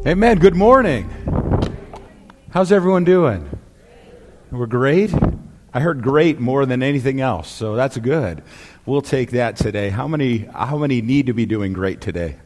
Amen. Good morning. How's everyone doing? We're great? I heard great more than anything else, so that's good. We'll take that today. How many need to be doing great today?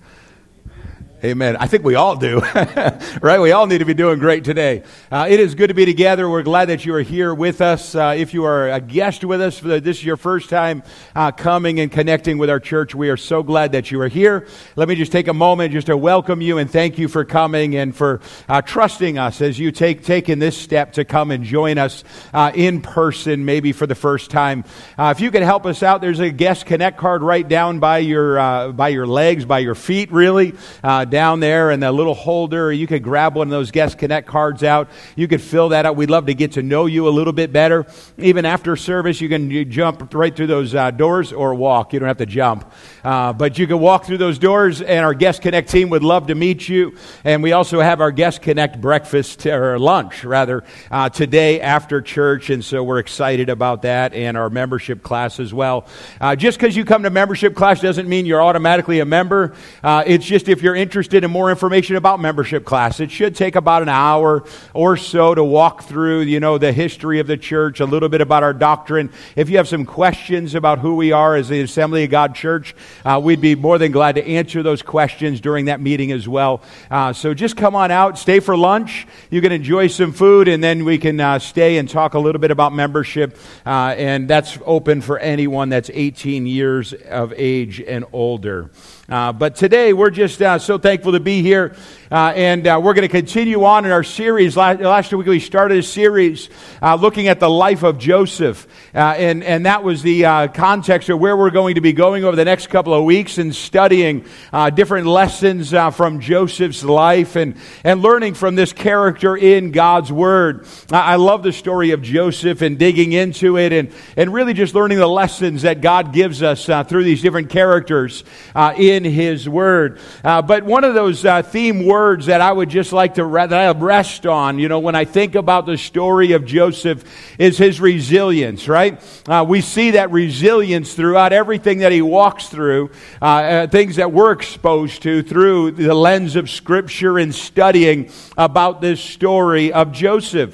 Amen. I think we all do, right? We all need to be doing great today. It is good to be together. We're glad that you are here with us. If you are a guest with us, this is your first time coming and connecting with our church, we are so glad that you are here. Let me just take a moment just to welcome you and thank you for coming and for trusting us as you taken this step to come and join us in person, maybe for the first time. If you could help us out, there's a guest connect card right down by your legs, by your feet, really. Down there in the little holder. You could grab one of those Guest Connect cards out. You could fill that out. We'd love to get to know you a little bit better. Even after service, you can jump right through those doors or walk. You don't have to jump. But you can walk through those doors, and our Guest Connect team would love to meet you. And we also have our Guest Connect breakfast, or lunch, rather, today after church. And so we're excited about that, and our membership class as well. Just because you come to membership class doesn't mean you're automatically a member. It's just if you're interested in more information about membership class. It should take about an hour or so to walk through, the history of the church, a little bit about our doctrine. If you have some questions about who we are as the Assembly of God Church, we'd be more than glad to answer those questions during that meeting as well. So just come on out, stay for lunch. You can enjoy some food, and then we can stay and talk a little bit about membership. And that's open for anyone that's 18 years of age and older. But today, we're just so thankful to be here, and we're going to continue on in our series. Last week, we started a series looking at the life of Joseph, and that was the context of where we're going to be going over the next couple of weeks and studying different lessons from Joseph's life and learning from this character in God's Word. I love the story of Joseph and digging into it and really just learning the lessons that God gives us through these different characters in His Word. But one of those theme words that I would just like to rest on, when I think about the story of Joseph, is his resilience, right? We see that resilience throughout everything that he walks through, things that we're exposed to through the lens of Scripture and studying about this story of Joseph.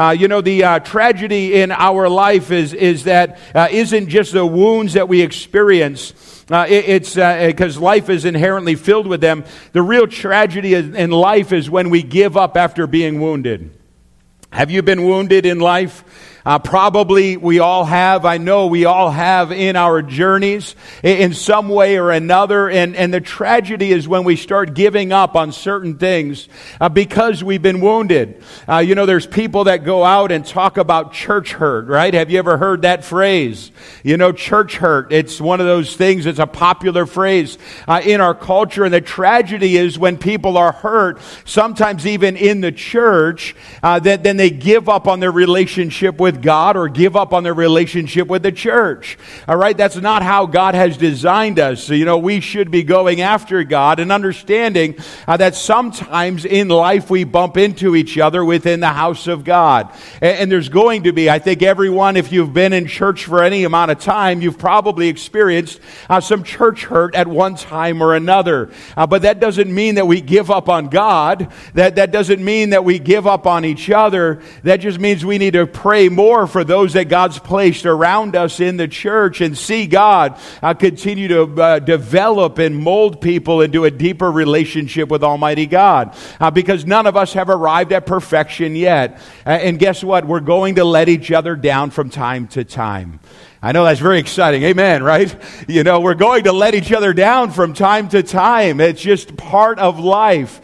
The tragedy in our life is that isn't just the wounds that we experience. It's because life is inherently filled with them. The real tragedy in life is when we give up after being wounded. Have you been wounded in life? Probably we all have. I know we all have in our journeys in some way or another. And the tragedy is when we start giving up on certain things because we've been wounded. There's people that go out and talk about church hurt, right? Have you ever heard that phrase? Church hurt. It's one of those things. It's a popular phrase in our culture. And the tragedy is when people are hurt, sometimes even in the church, that then they give up on their relationship with God or give up on their relationship with the church. All right, that's not how God has designed us. So, we should be going after God and understanding that sometimes in life we bump into each other within the house of God. And there's going to be, I think everyone, if you've been in church for any amount of time, you've probably experienced some church hurt at one time or another. But that doesn't mean that we give up on God. That doesn't mean that we give up on each other. That just means we need to pray more for those that God's placed around us in the church and see God continue to develop and mold people into a deeper relationship with Almighty God. Because none of us have arrived at perfection yet. And guess what? We're going to let each other down from time to time. I know that's very exciting. Amen, right? We're going to let each other down from time to time. It's just part of life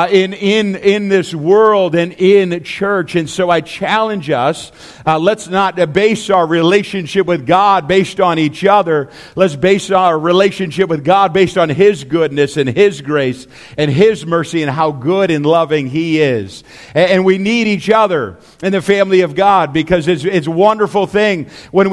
in this world and in church. And so I challenge us, let's not base our relationship with God based on each other. Let's base our relationship with God based on His goodness and His grace and His mercy and how good and loving He is. And we need each other in the family of God because it's a wonderful thing when we are going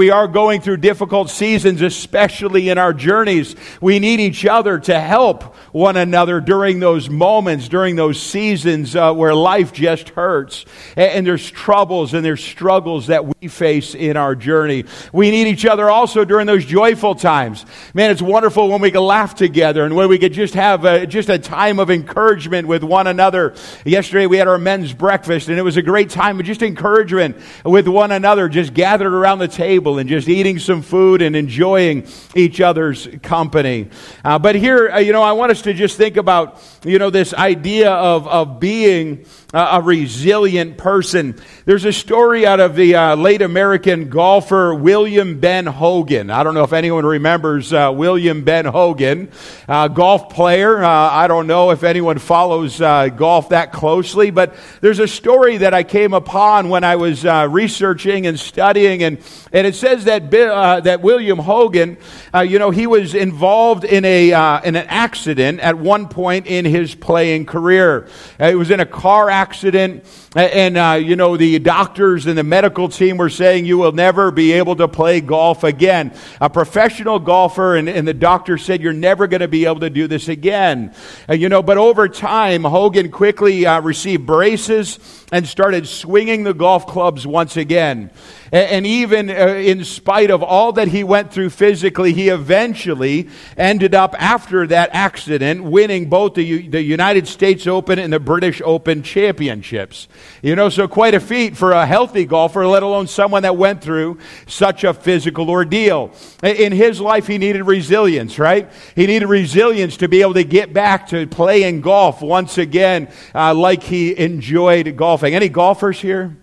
going through difficult seasons, especially in our journeys, we need each other to help one another during those moments, during those seasons where life just hurts. And there's troubles and there's struggles that we face in our journey. We need each other also during those joyful times. Man, it's wonderful when we can laugh together and when we could just have just a time of encouragement with one another. Yesterday we had our men's breakfast, and it was a great time of just encouragement with one another, just gathered around the table and just eating some food and enjoying each other's company. But here, I want us to just think about, this idea of being a resilient person. There's a story out of the late American golfer William Ben Hogan. I don't know if anyone remembers William Ben Hogan, golf player. I don't know if anyone follows golf that closely, but there's a story that I came upon when I was researching and studying, and it says that that William Hogan, he was involved in an accident at one point in his playing career. It was in a car accident, and the doctors and the medical team were saying you will never be able to play golf again. A professional golfer, and the doctor said you're never going to be able to do this again. But over time, Hogan quickly received braces and started swinging the golf clubs once again. And even in spite of all that he went through physically, he eventually ended up, after that accident, winning both the United States Open and the British Open championships. So quite a feat for a healthy golfer, let alone someone that went through such a physical ordeal. In his life, he needed resilience, right? He needed resilience to be able to get back to playing golf once again like he enjoyed golfing. Any golfers here?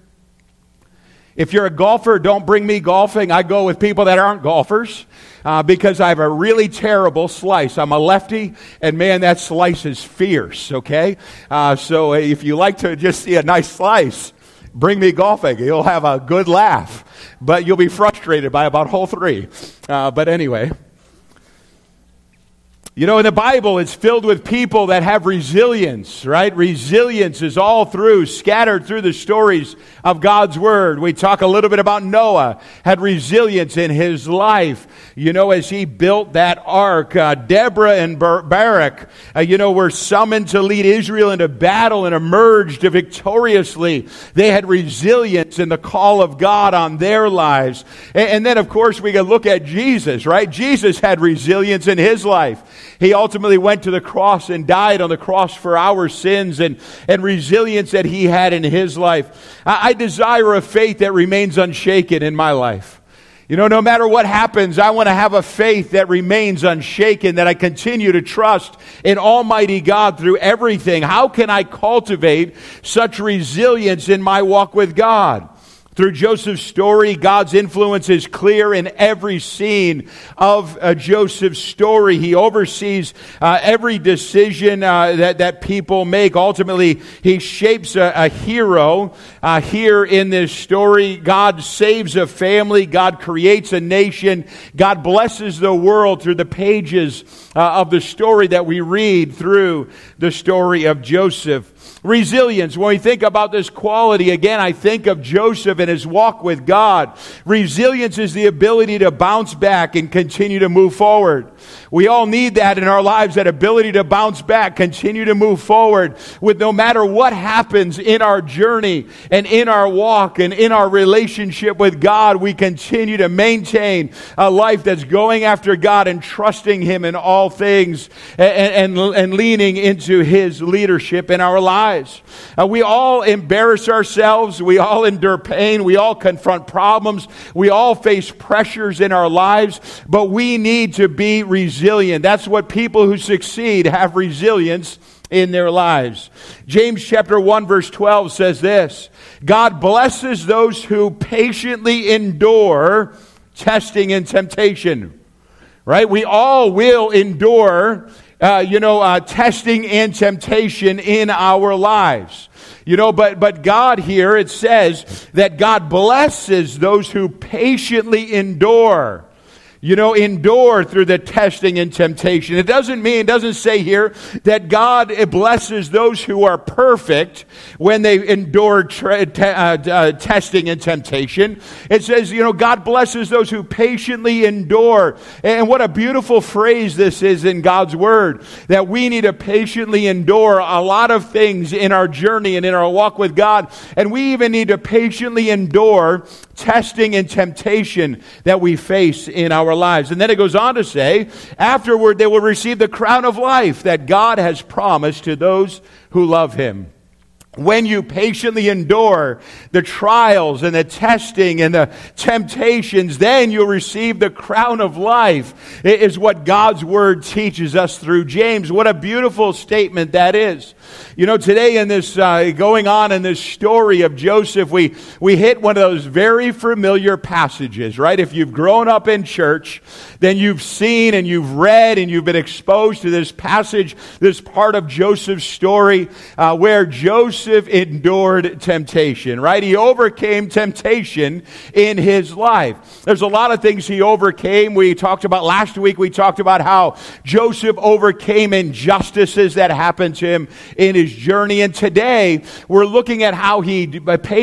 If you're a golfer, don't bring me golfing. I go with people that aren't golfers because I have a really terrible slice. I'm a lefty, and man, that slice is fierce, okay? So if you like to just see a nice slice, bring me golfing. You'll have a good laugh, but you'll be frustrated by about hole 3. But anyway. In the Bible, it's filled with people that have resilience, right? Resilience is all through, scattered through the stories of God's Word. We talk a little bit about Noah, had resilience in his life, as he built that ark. Deborah and Barak, were summoned to lead Israel into battle and emerged victoriously. They had resilience in the call of God on their lives. And then, of course, we can look at Jesus, right? Jesus had resilience in his life. He ultimately went to the cross and died on the cross for our sins, and resilience that he had in his life. I desire a faith that remains unshaken in my life. No matter what happens, I want to have a faith that remains unshaken, that I continue to trust in Almighty God through everything. How can I cultivate such resilience in my walk with God? Through Joseph's story, God's influence is clear in every scene of Joseph's story. He oversees every decision that people make. Ultimately, he shapes a hero here in this story. God saves a family. God creates a nation. God blesses the world through the pages of the story that we read through the story of Joseph. Resilience. When we think about this quality, again, I think of Joseph and his walk with God. Resilience is the ability to bounce back and continue to move forward. We all need that in our lives, that ability to bounce back, continue to move forward with no matter what happens in our journey and in our walk and in our relationship with God. We continue to maintain a life that's going after God and trusting Him in all things and leaning into His leadership in our lives. We all embarrass ourselves. We all endure pain. We all confront problems. We all face pressures in our lives, but we need to be resilient. That's what people who succeed have, resilience in their lives. James chapter 1 verse 12 says this: God blesses those who patiently endure testing and temptation. Right? We all will endure testing and temptation in our lives. But God here, it says that God blesses those who patiently endure. Endure through the testing and temptation. It doesn't say here that God blesses those who are perfect when they endure testing and temptation. It says, God blesses those who patiently endure. And what a beautiful phrase this is in God's Word, that we need to patiently endure a lot of things in our journey and in our walk with God. And we even need to patiently endure testing and temptation that we face in our lives. And then it goes on to say, afterward they will receive the crown of life that God has promised to those who love Him. When you patiently endure the trials and the testing and the temptations, then you'll receive the crown of life. It is what God's Word teaches us through James. What a beautiful statement that is. Today in this, going on in this story of Joseph, we hit one of those very familiar passages, right? If you've grown up in church, then you've seen and you've read and you've been exposed to this passage, this part of Joseph's story, where Joseph endured temptation, right? He overcame temptation in his life. There's a lot of things he overcame. Last week we talked about how Joseph overcame injustices that happened to him in his journey. And today we're looking at how he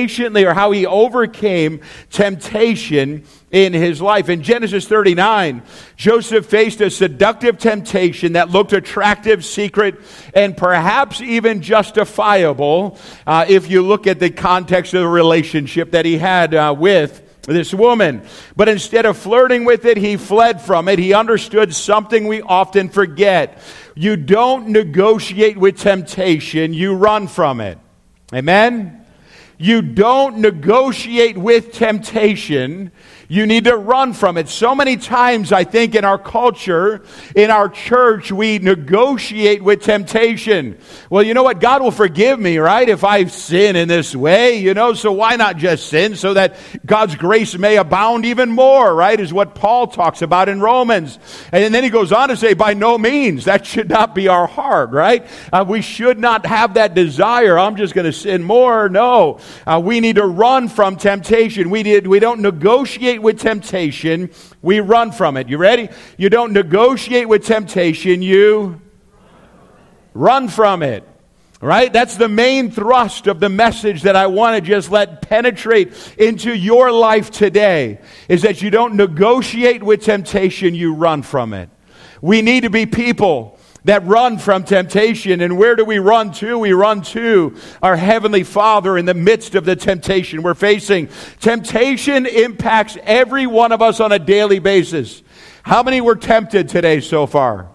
overcame temptation in his life. In Genesis 39, Joseph faced a seductive temptation that looked attractive, secret, and perhaps even justifiable if you look at the context of the relationship that he had with this woman. But instead of flirting with it, he fled from it. He understood something we often forget. You don't negotiate with temptation, you run from it. Amen? You don't negotiate with temptation. You need to run from it. So many times, I think, in our culture, in our church, we negotiate with temptation. Well, you know what? God will forgive me, right? If I sin in this way, so why not just sin so that God's grace may abound even more, right? Is what Paul talks about in Romans. And then he goes on to say, by no means, that should not be our heart, right? We should not have that desire. I'm just going to sin more. No. We need to run from temptation. We don't negotiate with temptation, we run from it. You ready? You don't negotiate with temptation, you run from it. Right? That's the main thrust of the message that I want to just let penetrate into your life today, is that you don't negotiate with temptation, you run from it. We need to be people that run from temptation. And where do we run to? We run to our Heavenly Father in the midst of the temptation we're facing. Temptation impacts every one of us on a daily basis. How many were tempted today so far?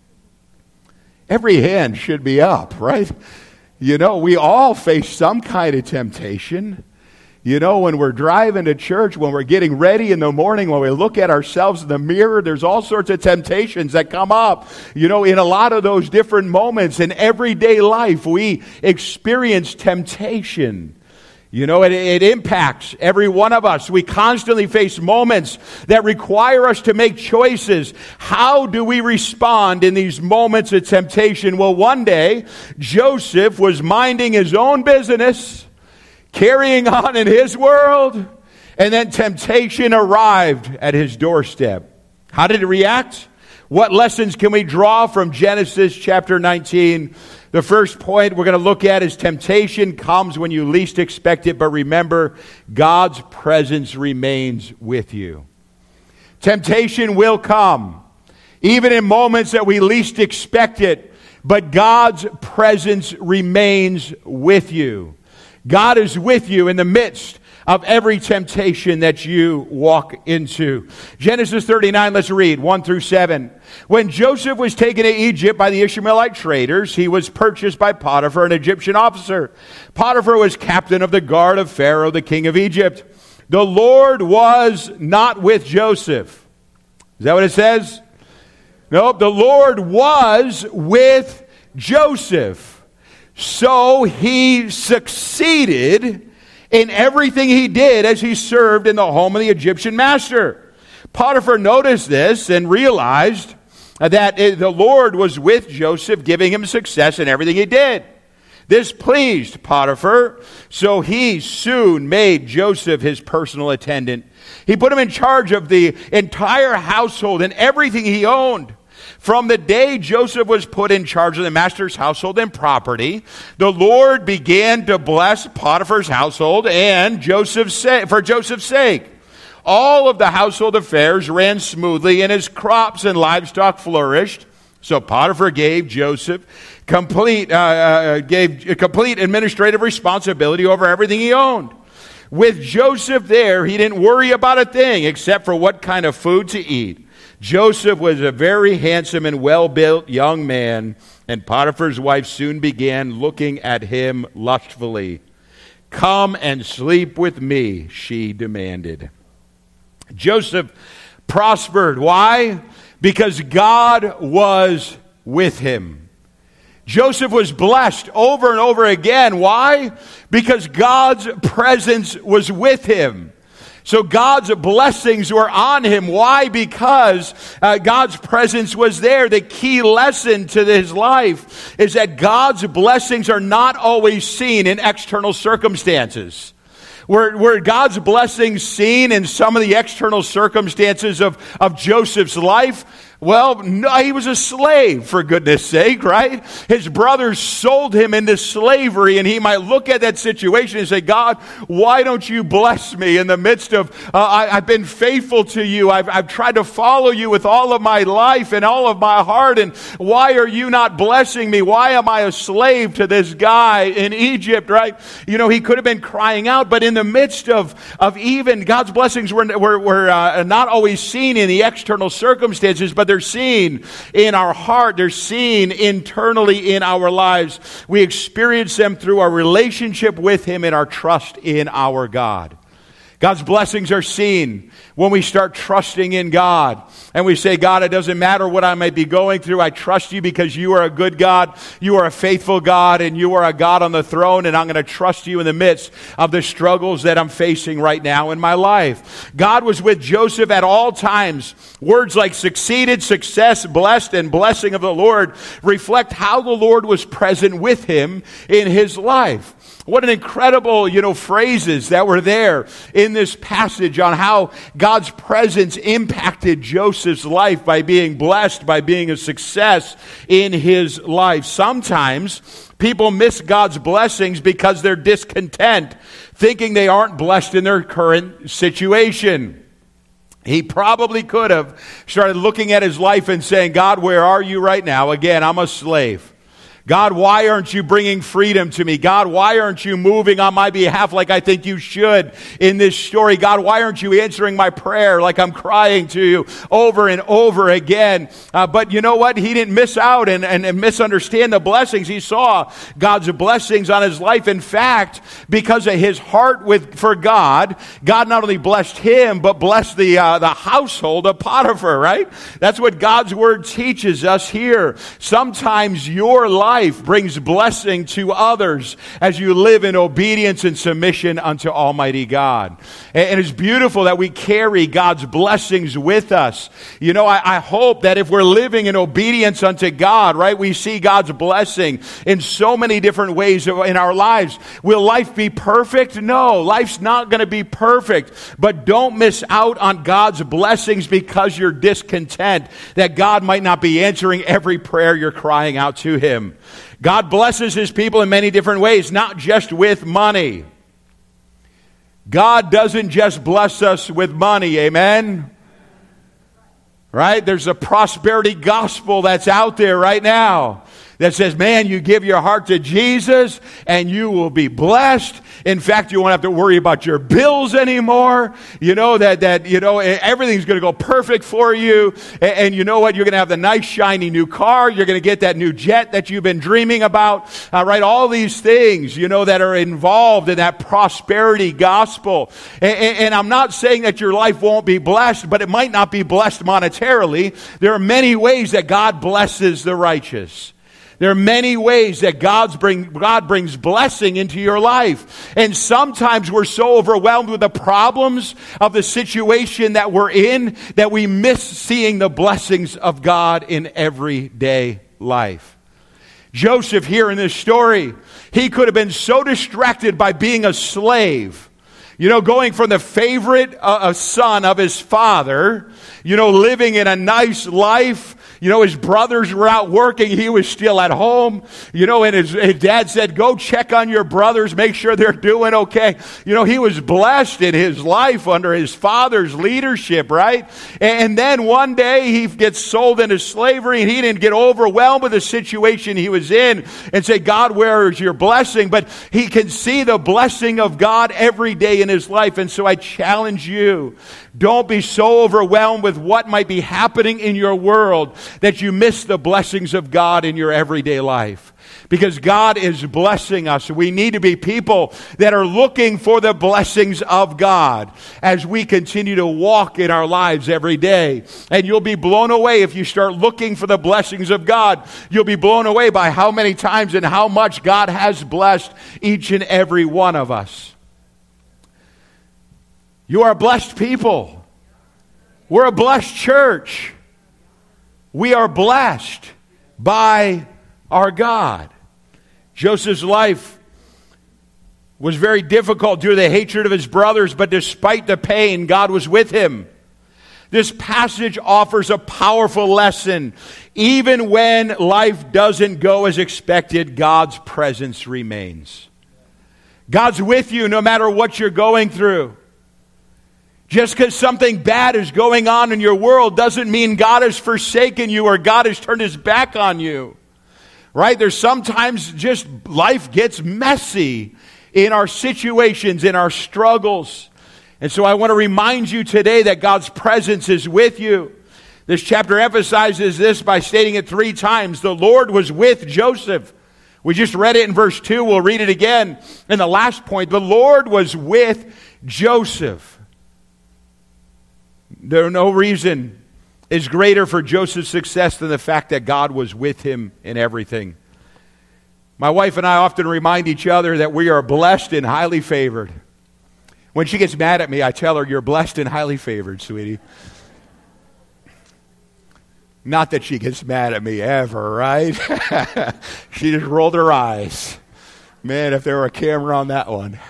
Every hand should be up, right? We all face some kind of temptation. When we're driving to church, when we're getting ready in the morning, when we look at ourselves in the mirror, there's all sorts of temptations that come up. In a lot of those different moments in everyday life, we experience temptation. It impacts every one of us. We constantly face moments that require us to make choices. How do we respond in these moments of temptation? Well, one day, Joseph was minding his own business, carrying on in his world, and then temptation arrived at his doorstep. How did he react? What lessons can we draw from Genesis chapter 19? The first point we're going to look at is temptation comes when you least expect it, but remember, God's presence remains with you. Temptation will come, even in moments that we least expect it, but God's presence remains with you. God is with you in the midst of every temptation that you walk into. Genesis 39, let's read 1 through 7. When Joseph was taken to Egypt by the Ishmaelite traders, he was purchased by Potiphar, an Egyptian officer. Potiphar was captain of the guard of Pharaoh, the king of Egypt. The Lord was not with Joseph. Is that what it says? Nope, the Lord was with Joseph. So he succeeded in everything he did as he served in the home of the Egyptian master. Potiphar noticed this and realized that the Lord was with Joseph, giving him success in everything he did. This pleased Potiphar, so he soon made Joseph his personal attendant. He put him in charge of the entire household and everything he owned. From the day Joseph was put in charge of the master's household and property, the Lord began to bless Potiphar's household and for Joseph's sake. All of the household affairs ran smoothly, and his crops and livestock flourished. So Potiphar gave Joseph complete administrative responsibility over everything he owned. With Joseph there, he didn't worry about a thing except for what kind of food to eat. Joseph was a very handsome and well-built young man, and Potiphar's wife soon began looking at him lustfully. "Come and sleep with me," she demanded. Joseph prospered. Why? Because God was with him. Joseph was blessed over and over again. Why? Because God's presence was with him. So God's blessings were on him. Why? Because God's presence was there. The key lesson to his life is that God's blessings are not always seen in external circumstances. Were God's blessings seen in some of the external circumstances of Joseph's life? Well, no, he was a slave, for goodness sake, right? His brothers sold him into slavery, and he might look at that situation and say, "God, why don't you bless me in the midst of, I've been faithful to you. I've tried to follow you with all of my life and all of my heart, and why are you not blessing me? Why am I a slave to this guy in Egypt," right? You know, he could have been crying out, but in the midst of even God's blessings were not always seen in the external circumstances, but they're seen in our heart. They're seen internally in our lives. We experience them through our relationship with Him and our trust in our God. God's blessings are seen when we start trusting in God. And we say, "God, it doesn't matter what I might be going through. I trust you because you are a good God. You are a faithful God, and you are a God on the throne, and I'm going to trust you in the midst of the struggles that I'm facing right now in my life." God was with Joseph at all times. Words like succeeded, success, blessed, and blessing of the Lord reflect how the Lord was present with him in his life. What an incredible, phrases that were there in this passage on how God's presence impacted Joseph's life by being blessed, by being a success in his life. Sometimes people miss God's blessings because they're discontent, thinking they aren't blessed in their current situation. He probably could have started looking at his life and saying, "God, where are you right now? Again, I'm a slave. God, why aren't you bringing freedom to me? God, why aren't you moving on my behalf like I think you should in this story? God, why aren't you answering my prayer like I'm crying to you over and over again?" But you know what? He didn't miss out and misunderstand the blessings. He saw God's blessings on his life. In fact, because of his heart for God, God not only blessed him, but blessed the household of Potiphar, right? That's what God's word teaches us here. Sometimes your life brings blessing to others as you live in obedience and submission unto Almighty God. And it's beautiful that we carry God's blessings with us. I hope that if we're living in obedience unto God, right, we see God's blessing in so many different ways in our lives. Will life be perfect? No, life's not going to be perfect. But don't miss out on God's blessings because you're discontent that God might not be answering every prayer you're crying out to Him. God blesses His people in many different ways, not just with money. God doesn't just bless us with money, amen? Right? There's a prosperity gospel that's out there right now that says, man, you give your heart to Jesus and you will be blessed. In fact, you won't have to worry about your bills anymore. Everything's going to go perfect for you. And you know what? You're going to have the nice, shiny new car. You're going to get that new jet that you've been dreaming about. Right? All these things, that are involved in that prosperity gospel. And I'm not saying that your life won't be blessed, but it might not be blessed monetarily. There are many ways that God blesses the righteous. There are many ways that God brings blessing into your life. And sometimes we're so overwhelmed with the problems of the situation that we're in that we miss seeing the blessings of God in everyday life. Joseph here in this story, he could have been so distracted by being a slave. Going from the favorite son of his father, living in a nice life. His brothers were out working. He was still at home. And his dad said, go check on your brothers. Make sure they're doing okay. He was blessed in his life under his father's leadership, right? And then one day he gets sold into slavery, and he didn't get overwhelmed with the situation he was in and say, God, where is your blessing? But he can see the blessing of God every day in his life. And so I challenge you, don't be so overwhelmed with what might be happening in your world that you miss the blessings of God in your everyday life. Because God is blessing us. We need to be people that are looking for the blessings of God as we continue to walk in our lives every day. And you'll be blown away if you start looking for the blessings of God. You'll be blown away by how many times and how much God has blessed each and every one of us. You are blessed people. We're a blessed church. We are blessed by our God. Joseph's life was very difficult due to the hatred of his brothers, but despite the pain, God was with him. This passage offers a powerful lesson. Even when life doesn't go as expected, God's presence remains. God's with you no matter what you're going through. Just because something bad is going on in your world doesn't mean God has forsaken you or God has turned his back on you. Right? There's sometimes just life gets messy in our situations, in our struggles. And so I want to remind you today that God's presence is with you. This chapter emphasizes this by stating it 3 times. The Lord was with Joseph. We just read it in verse 2. We'll read it again in the last point. The Lord was with Joseph. There no reason is greater for Joseph's success than the fact that God was with him in everything. My wife and I often remind each other that we are blessed and highly favored. When she gets mad at me, I tell her, you're blessed and highly favored, sweetie. Not that she gets mad at me ever, right? She just rolled her eyes. Man, if there were a camera on that one.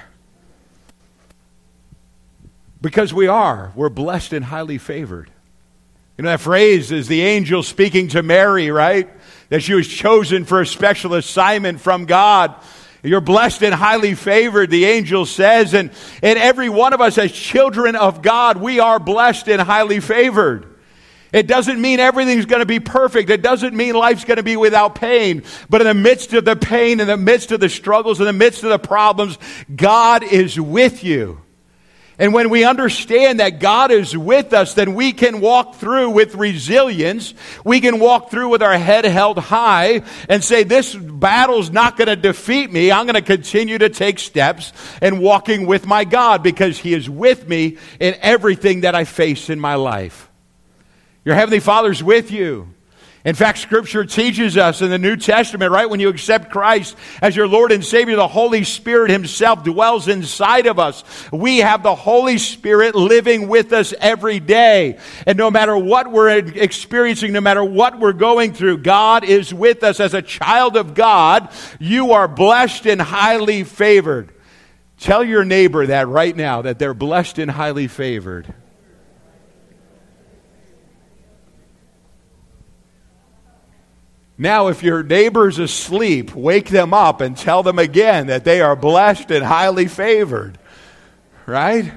Because we're blessed and highly favored. That phrase is the angel speaking to Mary, right? That she was chosen for a special assignment from God. You're blessed and highly favored, the angel says. And every one of us as children of God, we are blessed and highly favored. It doesn't mean everything's going to be perfect. It doesn't mean life's going to be without pain. But in the midst of the pain, in the midst of the struggles, in the midst of the problems, God is with you. And when we understand that God is with us, then we can walk through with resilience. We can walk through with our head held high and say, this battle's not going to defeat me. I'm going to continue to take steps and walking with my God because He is with me in everything that I face in my life. Your Heavenly Father's with you. In fact, Scripture teaches us in the New Testament, right, when you accept Christ as your Lord and Savior, the Holy Spirit Himself dwells inside of us. We have the Holy Spirit living with us every day. And no matter what we're experiencing, no matter what we're going through, God is with us. As a child of God, you are blessed and highly favored. Tell your neighbor that right now, that they're blessed and highly favored. Now, if your neighbor's asleep, wake them up and tell them again that they are blessed and highly favored. Right?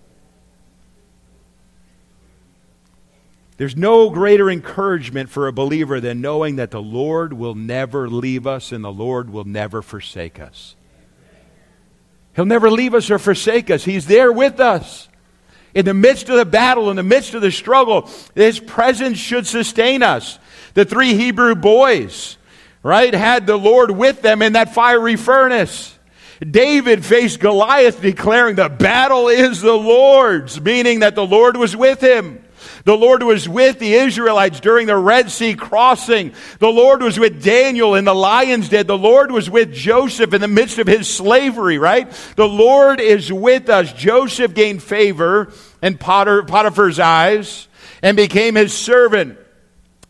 There's no greater encouragement for a believer than knowing that the Lord will never leave us and the Lord will never forsake us. He'll never leave us or forsake us. He's there with us. In the midst of the battle, in the midst of the struggle, His presence should sustain us. The 3 Hebrew boys, right, had the Lord with them in that fiery furnace. David faced Goliath declaring the battle is the Lord's, meaning that the Lord was with him. The Lord was with the Israelites during the Red Sea crossing. The Lord was with Daniel in the lion's den. The Lord was with Joseph in the midst of his slavery, right? The Lord is with us. Joseph gained favor in Potiphar's eyes and became his servant.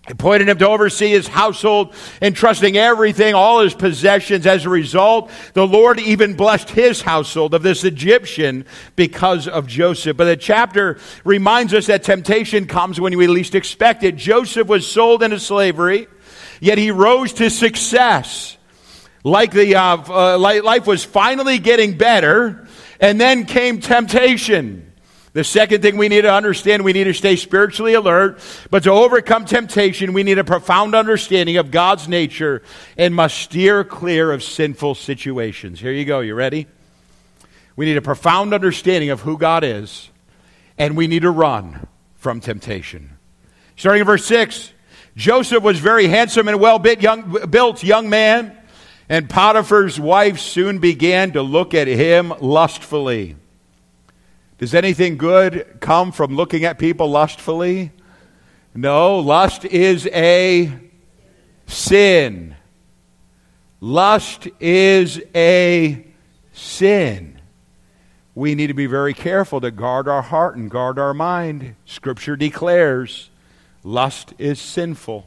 He appointed him to oversee his household, entrusting everything, all his possessions. As a result, the Lord even blessed his household of this Egyptian because of Joseph. But the chapter reminds us that temptation comes when we least expect it. Joseph was sold into slavery, yet he rose to success. Life was finally getting better, and then came temptation. The second thing we need to understand, we need to stay spiritually alert. But to overcome temptation, we need a profound understanding of God's nature and must steer clear of sinful situations. Here you go. You ready? We need a profound understanding of who God is, and we need to run from temptation. Starting in verse 6, Joseph was very handsome and well-built young man, and Potiphar's wife soon began to look at him lustfully. Does anything good come from looking at people lustfully? No, lust is a sin. Lust is a sin. We need to be very careful to guard our heart and guard our mind. Scripture declares lust is sinful.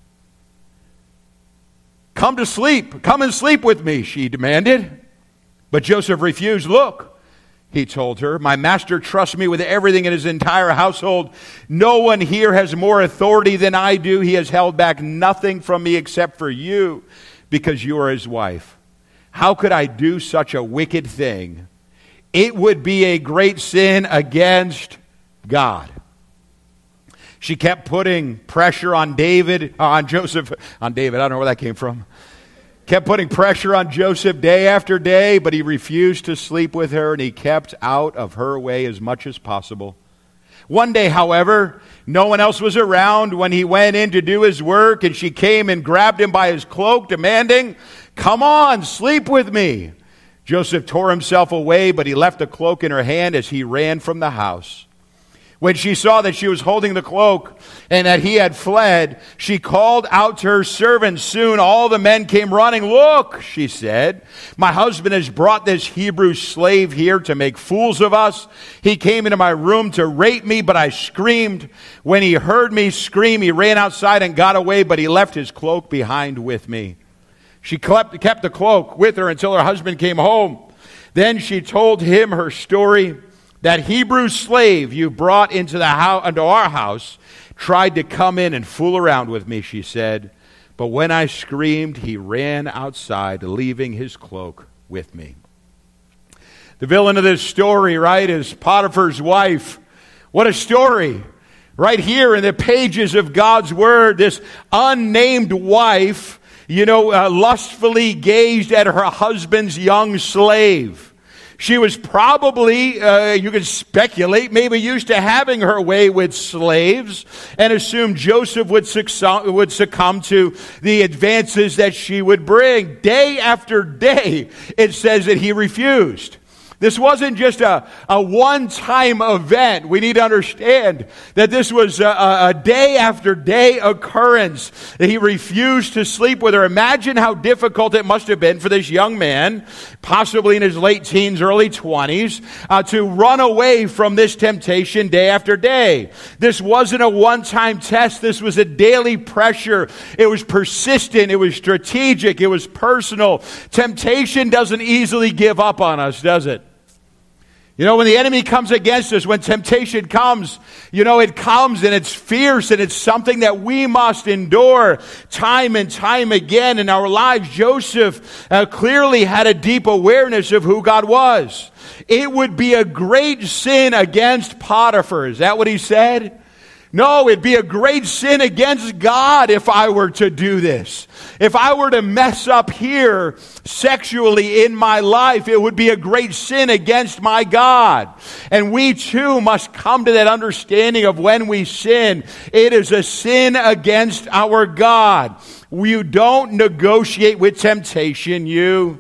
Come to sleep. Come and sleep with me, she demanded. But Joseph refused. Look, he told her, my master trusts me with everything in his entire household. No one here has more authority than I do. He has held back nothing from me except for you, because you are his wife. How could I do such a wicked thing? It would be a great sin against God. She kept putting pressure on Joseph. I don't know where that came from. Kept putting pressure on Joseph day after day, but he refused to sleep with her, and he kept out of her way as much as possible. One day, however, no one else was around when he went in to do his work, and she came and grabbed him by his cloak, demanding, come on, sleep with me. Joseph tore himself away, but he left the cloak in her hand as he ran from the house. When she saw that she was holding the cloak and that he had fled, she called out to her servants. Soon all the men came running. Look, she said, my husband has brought this Hebrew slave here to make fools of us. He came into my room to rape me, but I screamed. When he heard me scream, he ran outside and got away, but he left his cloak behind with me. She kept the cloak with her until her husband came home. Then she told him her story. That Hebrew slave you brought into our house tried to come in and fool around with me, she said. But when I screamed, he ran outside, leaving his cloak with me. The villain of this story, right, is Potiphar's wife. What a story. Right here in the pages of God's Word, this unnamed wife, lustfully gazed at her husband's young slave. She was probably, you could speculate, maybe used to having her way with slaves and assumed Joseph would succumb to the advances that she would bring. Day after day, it says that he refused. This wasn't just a one-time event. We need to understand that this was a day after day occurrence. That he refused to sleep with her. Imagine how difficult it must have been for this young man, possibly in his late teens, early 20s, to run away from this temptation day after day. This wasn't a one-time test. This was a daily pressure. It was persistent. It was strategic. It was personal. Temptation doesn't easily give up on us, does it? When the enemy comes against us, when temptation comes, it comes and it's fierce and it's something that we must endure time and time again in our lives. Joseph clearly had a deep awareness of who God was. It would be a great sin against Potiphar. Is that what he said? No, it'd be a great sin against God if I were to do this. If I were to mess up here sexually in my life, it would be a great sin against my God. And we too must come to that understanding of when we sin, it is a sin against our God. You don't negotiate with temptation, you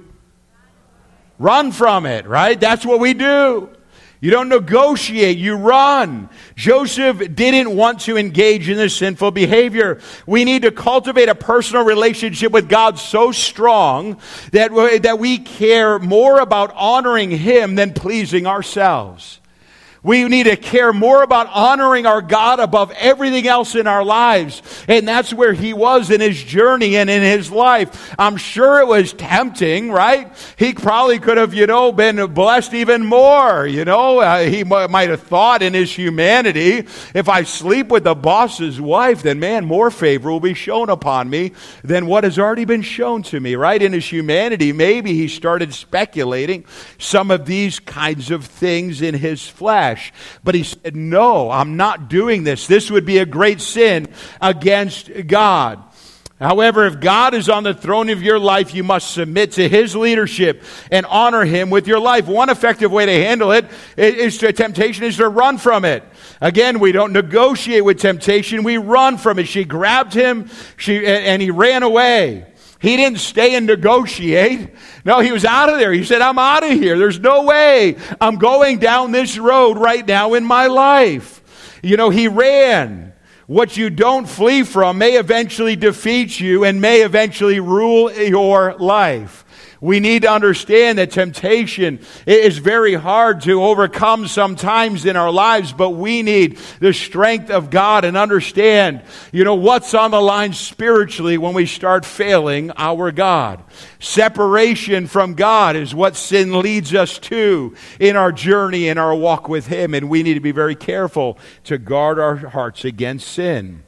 run from it, right? That's what we do. You don't negotiate, you run. Joseph didn't want to engage in this sinful behavior. We need to cultivate a personal relationship with God so strong that we care more about honoring Him than pleasing ourselves. We need to care more about honoring our God above everything else in our lives. And that's where he was in his journey and in his life. I'm sure it was tempting, right? He probably could have, been blessed even more. He might have thought in his humanity, if I sleep with the boss's wife, then man, more favor will be shown upon me than what has already been shown to me, right? In his humanity, maybe he started speculating some of these kinds of things in his flesh. But he said, no, I'm not doing this. This would be a great sin against God. However, if God is on the throne of your life, you must submit to his leadership and honor him with your life. One effective way to handle it is to run from it. Again, we don't negotiate with temptation. We run from it. She grabbed him and he ran away. He didn't stay and negotiate. No, he was out of there. He said, I'm out of here. There's no way I'm going down this road right now in my life. He ran. What you don't flee from may eventually defeat you and may eventually rule your life. We need to understand that temptation is very hard to overcome sometimes in our lives, but we need the strength of God and understand, what's on the line spiritually when we start failing our God. Separation from God is what sin leads us to in our journey, in our walk with him, and we need to be very careful to guard our hearts against sin.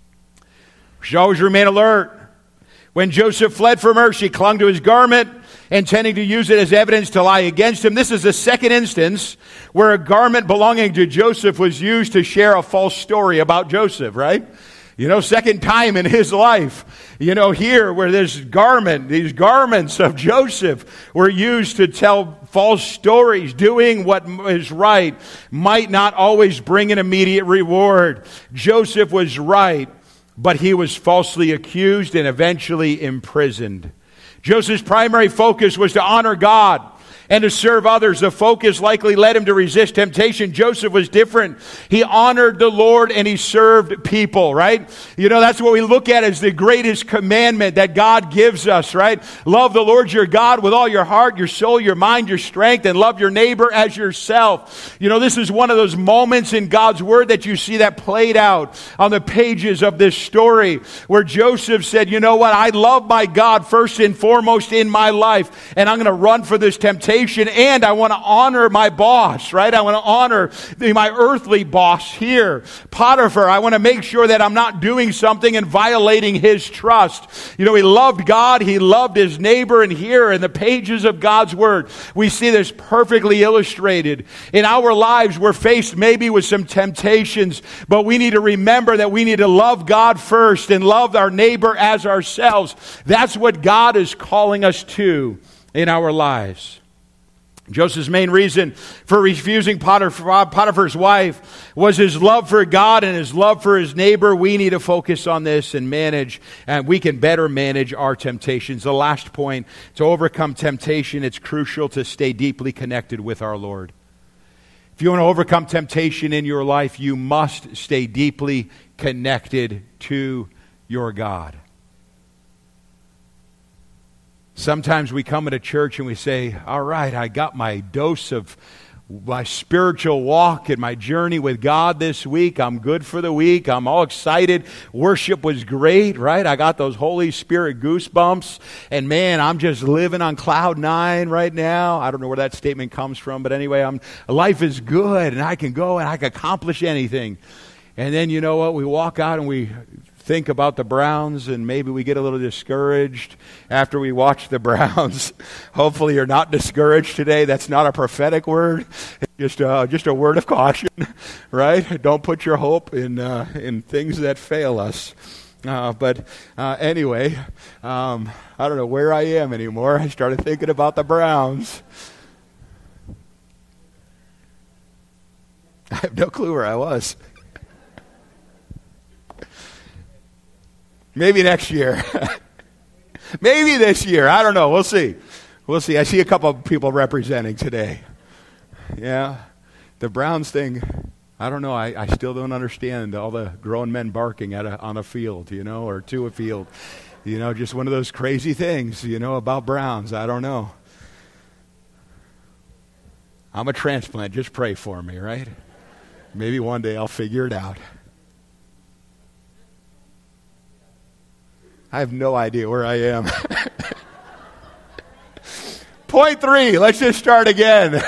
We should always remain alert. When Joseph fled from her, she clung to his garment, intending to use it as evidence to lie against him. This is the second instance where a garment belonging to Joseph was used to share a false story about Joseph, right? Second time in his life. Here where these garments of Joseph were used to tell false stories. Doing what is right might not always bring an immediate reward. Joseph was right, but he was falsely accused and eventually imprisoned. Joseph's primary focus was to honor God and to serve others. The focus likely led him to resist temptation. Joseph was different. He honored the Lord and he served people, right? That's what we look at as the greatest commandment that God gives us, right? Love the Lord your God with all your heart, your soul, your mind, your strength, and love your neighbor as yourself. This is one of those moments in God's word that you see that played out on the pages of this story where Joseph said, I love my God first and foremost in my life, and I'm going to run for this temptation. And I want to honor my boss, right? I want to honor my earthly boss here, Potiphar. I want to make sure that I'm not doing something and violating his trust. He loved God, he loved his neighbor, and here in the pages of God's word, we see this perfectly illustrated. In our lives, we're faced maybe with some temptations, but we need to remember that we need to love God first and love our neighbor as ourselves. That's what God is calling us to in our lives. Joseph's main reason for refusing Potiphar's wife was his love for God and his love for his neighbor. We need to focus on this and we can better manage our temptations. The last point, to overcome temptation, it's crucial to stay deeply connected with our Lord. If you want to overcome temptation in your life, you must stay deeply connected to your God. Sometimes we come into church and we say, all right, I got my dose of my spiritual walk and my journey with God this week. I'm good for the week. I'm all excited. Worship was great, right? I got those Holy Spirit goosebumps. And man, I'm just living on cloud 9 right now. I don't know where that statement comes from, but anyway, life is good and I can go and I can accomplish anything. And then you know what? We walk out and we think about the Browns, and maybe we get a little discouraged after we watch the Browns. Hopefully you're not discouraged today. That's not a prophetic word. It's just a word of caution, right? Don't put your hope in things that fail us. But anyway, I don't know where I am anymore. I started thinking about the Browns. I have no clue where I was. Maybe next year. Maybe this year. I don't know. We'll see. I see a couple of people representing today. Yeah. The Browns thing, I don't know. I still don't understand all the grown men barking on a field, or to a field. Just one of those crazy things, about Browns. I don't know. I'm a transplant. Just pray for me, right? Maybe one day I'll figure it out. I have no idea where I am. Point 3, let's just start again.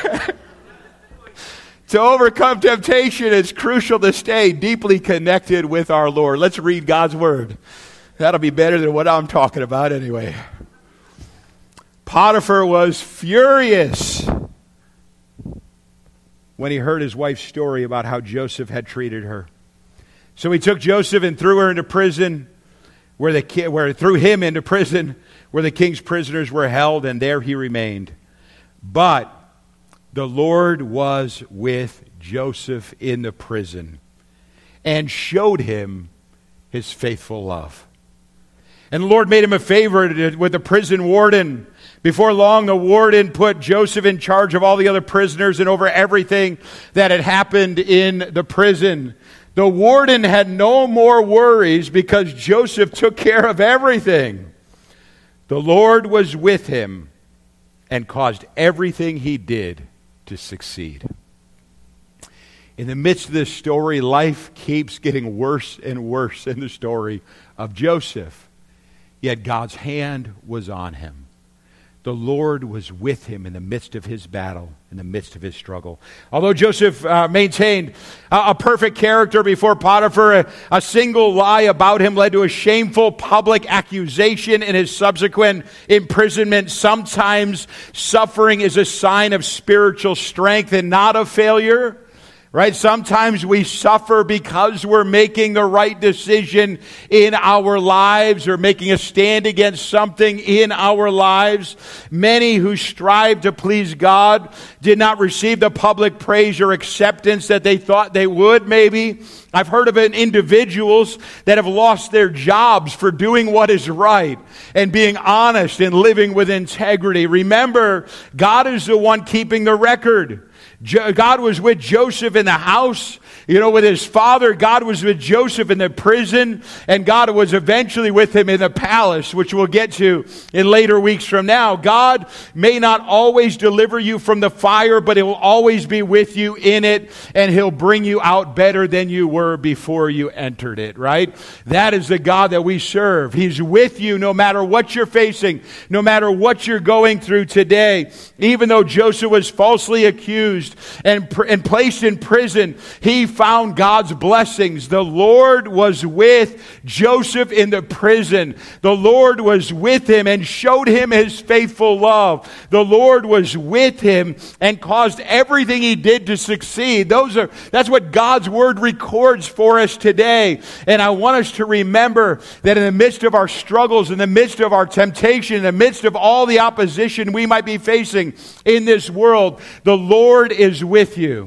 To overcome temptation, it's crucial to stay deeply connected with our Lord. Let's read God's word. That'll be better than what I'm talking about anyway. Potiphar was furious when he heard his wife's story about how Joseph had treated her. So he took Joseph and threw into prison, where the king's prisoners were held, and there he remained. But the Lord was with Joseph in the prison and showed him his faithful love. And the Lord made him a favorite with the prison warden. Before long, the warden put Joseph in charge of all the other prisoners and over everything that had happened in the prison. The warden had no more worries because Joseph took care of everything. The Lord was with him and caused everything he did to succeed. In the midst of this story, life keeps getting worse and worse in the story of Joseph. Yet God's hand was on him. The Lord was with him in the midst of his battle, in the midst of his struggle. Although Joseph maintained a perfect character before Potiphar, a single lie about him led to a shameful public accusation in his subsequent imprisonment. Sometimes suffering is a sign of spiritual strength and not of failure. Right? Sometimes we suffer because we're making the right decision in our lives or making a stand against something in our lives. Many who strive to please God did not receive the public praise or acceptance that they thought they would, maybe. I've heard of individuals that have lost their jobs for doing what is right and being honest and living with integrity. Remember, God is the one keeping the record. God was with Joseph in the house, with his father. God was with Joseph in the prison, and God was eventually with him in the palace, which we'll get to in later weeks from now. God may not always deliver you from the fire, but He will always be with you in it, and He'll bring you out better than you were before you entered it, right? That is the God that we serve. He's with you no matter what you're facing, no matter what you're going through today. Even though Joseph was falsely accused and placed in prison, he found God's blessings. The Lord was with Joseph in the prison. The Lord was with him and showed him His faithful love. The Lord was with him and caused everything he did to succeed. That's what God's Word records for us today. And I want us to remember that in the midst of our struggles, in the midst of our temptation, in the midst of all the opposition we might be facing in this world, the Lord is with you.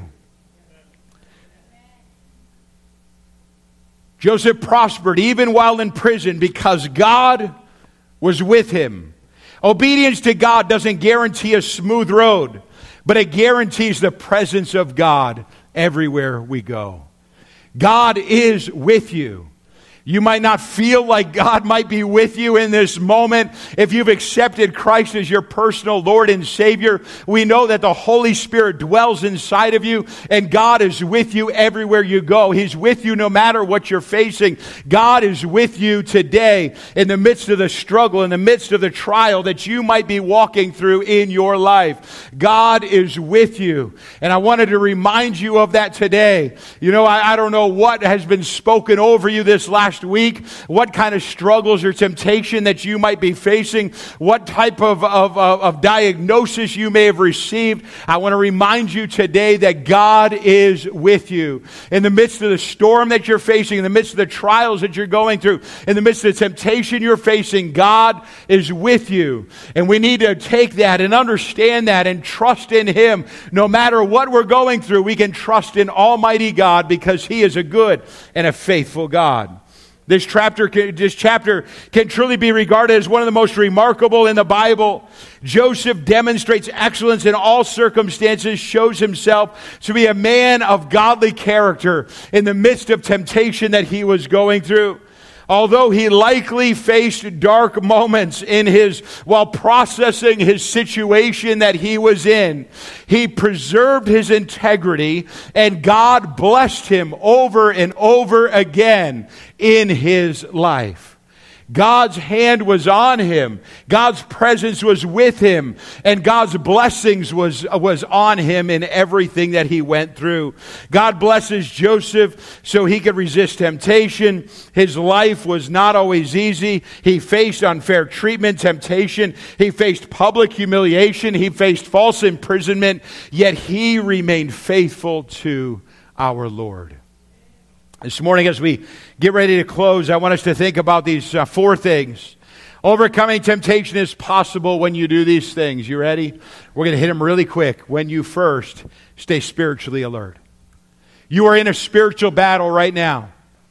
Joseph prospered even while in prison because God was with him. Obedience to God doesn't guarantee a smooth road, but it guarantees the presence of God everywhere we go. God is with you. You might not feel like God might be with you in this moment. If you've accepted Christ as your personal Lord and Savior, we know that the Holy Spirit dwells inside of you, and God is with you everywhere you go. He's with you no matter what you're facing. God is with you today in the midst of the struggle, in the midst of the trial that you might be walking through in your life. God is with you. And I wanted to remind you of that today. I don't know what has been spoken over you this last week, what kind of struggles or temptation that you might be facing, what type of diagnosis you may have received. I want to remind you today that God is with you. In the midst of the storm that you're facing, in the midst of the trials that you're going through, in the midst of the temptation you're facing, God is with you. And we need to take that and understand that and trust in Him. No matter what we're going through, we can trust in Almighty God because He is a good and a faithful God. This chapter can truly be regarded as one of the most remarkable in the Bible. Joseph demonstrates excellence in all circumstances, shows himself to be a man of godly character in the midst of temptation that he was going through. Although he likely faced dark moments while processing his situation that he was in, he preserved his integrity, and God blessed him over and over again in his life. God's hand was on him. God's presence was with him. And God's blessings was on him in everything that he went through. God blesses Joseph so he could resist temptation. His life was not always easy. He faced unfair treatment, temptation. He faced public humiliation. He faced false imprisonment. Yet he remained faithful to our Lord. This morning, as we get ready to close, I want us to think about these 4 things. Overcoming temptation is possible when you do these things. You ready? We're going to hit them really quick. When you first stay spiritually alert. You are in a spiritual battle right now.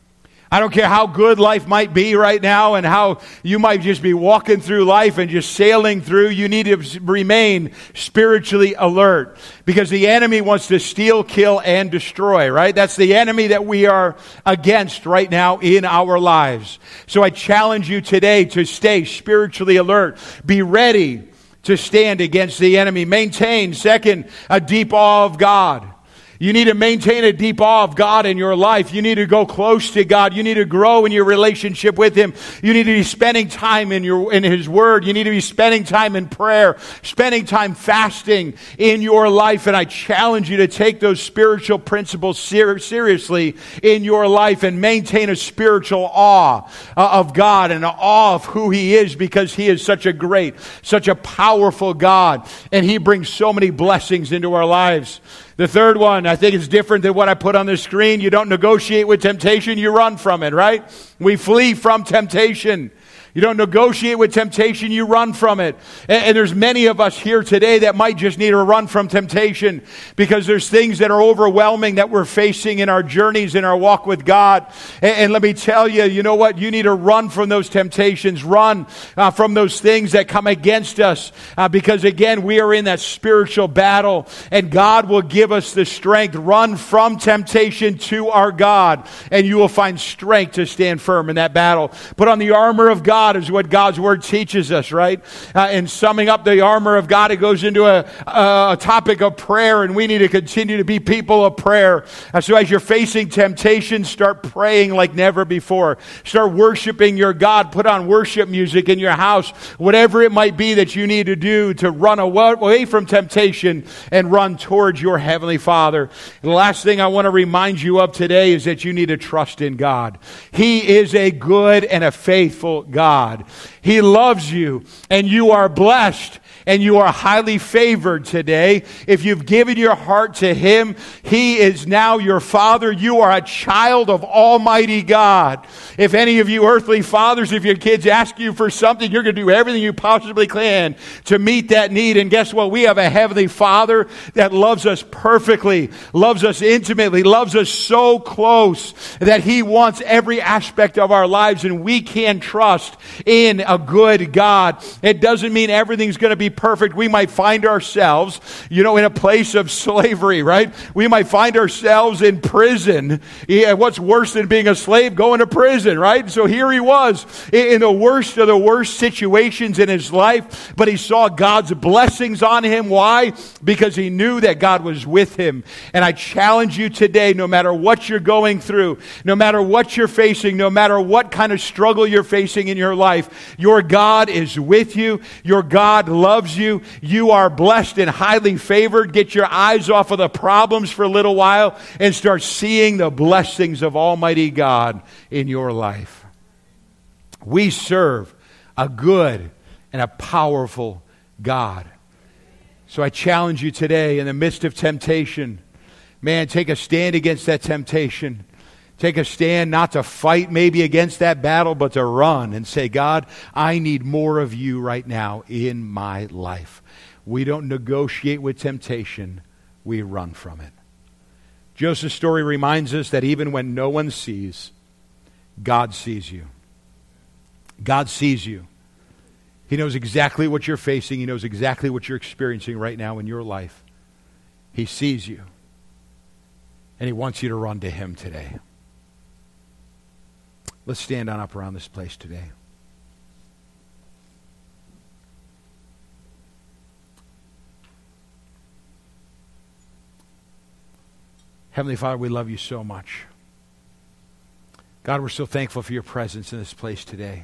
I don't care how good life might be right now and how you might just be walking through life and just sailing through. You need to remain spiritually alert because the enemy wants to steal, kill, and destroy, right? That's the enemy that we are against right now in our lives. So I challenge you today to stay spiritually alert. Be ready to stand against the enemy. Maintain, second, a deep awe of God. You need to maintain a deep awe of God in your life. You need to go close to God. You need to grow in your relationship with Him. You need to be spending time in His Word. You need to be spending time in prayer, spending time fasting in your life. And I challenge you to take those spiritual principles seriously in your life and maintain a spiritual awe of God and an awe of who He is, because He is such a great, such a powerful God. And He brings so many blessings into our lives. The third one, I think, is different than what I put on the screen. You don't negotiate with temptation, you run from it, right? We flee from temptation. You don't negotiate with temptation, you run from it. And there's many of us here today that might just need to run from temptation because there's things that are overwhelming that we're facing in our journeys, in our walk with God. And let me tell you, you know what? You need to run from those temptations. Run from those things that come against us because, again, we are in that spiritual battle and God will give us the strength. Run from temptation to our God and you will find strength to stand firm in that battle. Put on the armor of God is what God's Word teaches us, right? In summing up the armor of God, it goes into a topic of prayer, and we need to continue to be people of prayer. So as you're facing temptation, start praying like never before. Start worshiping your God. Put on worship music in your house, whatever it might be that you need to do to run away from temptation and run towards your Heavenly Father. And the last thing I want to remind you of today is that you need to trust in God. He is a good and a faithful God. He loves you, and you are blessed, and you are highly favored today. If you've given your heart to Him, He is now your Father. You are a child of Almighty God. If any of you earthly fathers, if your kids ask you for something, you're going to do everything you possibly can to meet that need. And guess what? We have a Heavenly Father that loves us perfectly, loves us intimately, loves us so close that He wants every aspect of our lives, and we can trust in a good God. It doesn't mean everything's going to be perfect. We might find ourselves, in a place of slavery, right? We might find ourselves in prison. What's worse than being a slave? Going to prison, right? So here he was in the worst of the worst situations in his life, but he saw God's blessings on him. Why? Because he knew that God was with him. And I challenge you today, no matter what you're going through, no matter what you're facing, no matter what kind of struggle you're facing in your life, your God is with you. Your God loves you. You are blessed and highly favored. Get your eyes off of the problems for a little while and start seeing the blessings of Almighty God in your life. We serve a good and a powerful God. So I challenge you today, in the midst of temptation, take a stand against that temptation. Take a stand not to fight maybe against that battle, but to run and say, God, I need more of you right now in my life. We don't negotiate with temptation. We run from it. Joseph's story reminds us that even when no one sees, God sees you. God sees you. He knows exactly what you're facing. He knows exactly what you're experiencing right now in your life. He sees you. And He wants you to run to Him today. Let's stand on up around this place today. Heavenly Father, we love you so much. God, we're so thankful for your presence in this place today.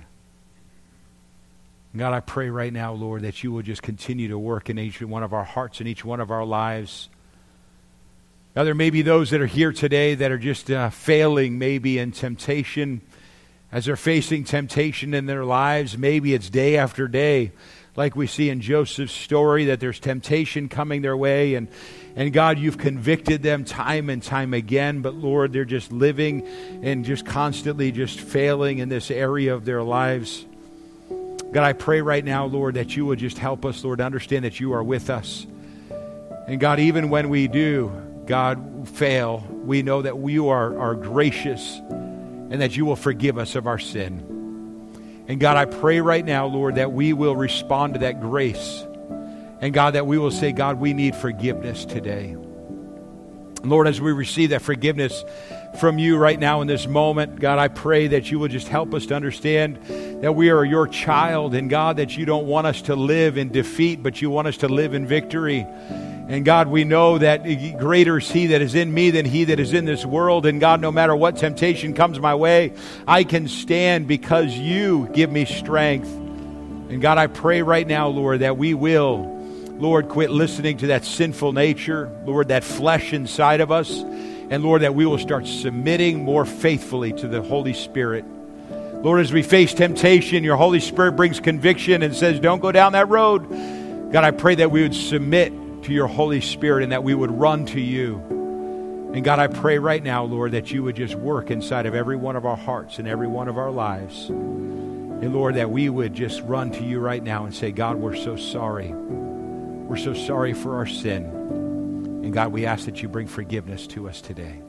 God, I pray right now, Lord, that you will just continue to work in each one of our hearts and each one of our lives. God, there may be those that are here today that are just failing maybe in temptation. As they're facing temptation in their lives, maybe it's day after day, like we see in Joseph's story, that there's temptation coming their way. And God, you've convicted them time and time again. But Lord, they're just living and just constantly just failing in this area of their lives. God, I pray right now, Lord, that you would just help us, Lord, to understand that you are with us. And God, even when we do, God, fail, we know that you are gracious and that you will forgive us of our sin. And God, I pray right now, Lord, that we will respond to that grace. And God, that we will say, God, we need forgiveness today. Lord, as we receive that forgiveness from you right now in this moment, God, I pray that you will just help us to understand that we are your child. And God, that you don't want us to live in defeat, but you want us to live in victory. And God, we know that greater is he that is in me than he that is in this world. And God, no matter what temptation comes my way, I can stand because you give me strength. And God, I pray right now, Lord, that we will, Lord, quit listening to that sinful nature, Lord, that flesh inside of us. And Lord, that we will start submitting more faithfully to the Holy Spirit. Lord, as we face temptation, your Holy Spirit brings conviction and says, don't go down that road. God, I pray that we would submit to your Holy Spirit and that we would run to you. And God, I pray right now, Lord, that you would just work inside of every one of our hearts and every one of our lives. And Lord, that we would just run to you right now and say, God, we're so sorry. We're so sorry for our sin. And God, we ask that you bring forgiveness to us today.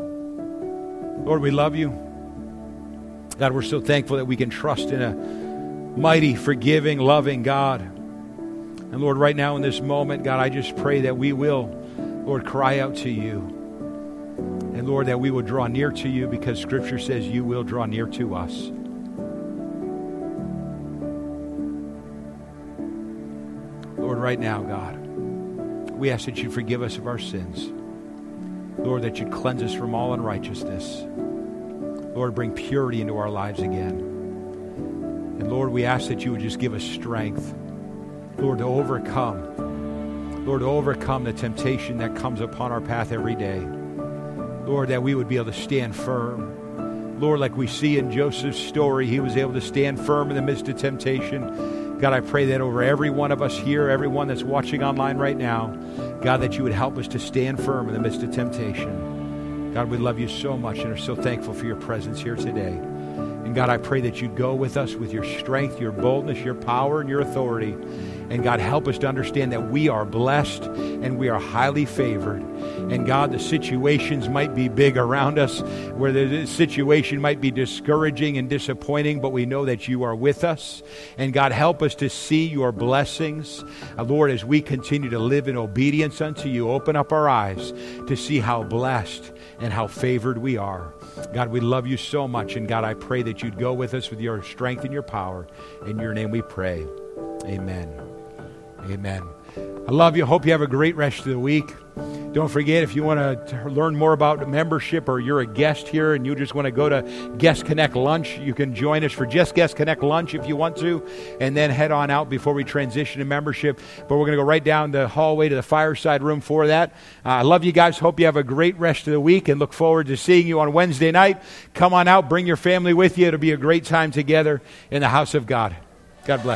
Lord, we love you. God, we're so thankful that we can trust in a mighty, forgiving, loving God. And Lord, right now in this moment, God, I just pray that we will, Lord, cry out to you. And Lord, that we will draw near to you because Scripture says you will draw near to us. Lord, right now, God, we ask that you forgive us of our sins. Lord, that you'd cleanse us from all unrighteousness. Lord, bring purity into our lives again. And Lord, we ask that you would just give us strength, Lord, to overcome. Lord, to overcome the temptation that comes upon our path every day. Lord, that we would be able to stand firm. Lord, like we see in Joseph's story, he was able to stand firm in the midst of temptation. God, I pray that over every one of us here, everyone that's watching online right now, God, that you would help us to stand firm in the midst of temptation. God, we love you so much and are so thankful for your presence here today. And God, I pray that you'd go with us with your strength, your boldness, your power, and your authority. And God, help us to understand that we are blessed and we are highly favored. And God, the situations might be big around us, where the situation might be discouraging and disappointing, but we know that you are with us. And God, help us to see your blessings. Lord, as we continue to live in obedience unto you, open up our eyes to see how blessed and how favored we are. God, we love you so much. And God, I pray that you'd go with us with your strength and your power. In your name we pray. Amen. Amen. I love you. Hope you have a great rest of the week. Don't forget, if you want to learn more about membership or you're a guest here and you just want to go to Guest Connect Lunch, you can join us for just Guest Connect Lunch if you want to, and then head on out before we transition to membership. But we're going to go right down the hallway to the fireside room for that. I love you guys. Hope you have a great rest of the week and look forward to seeing you on Wednesday night. Come on out. Bring your family with you. It'll be a great time together in the house of God. God bless.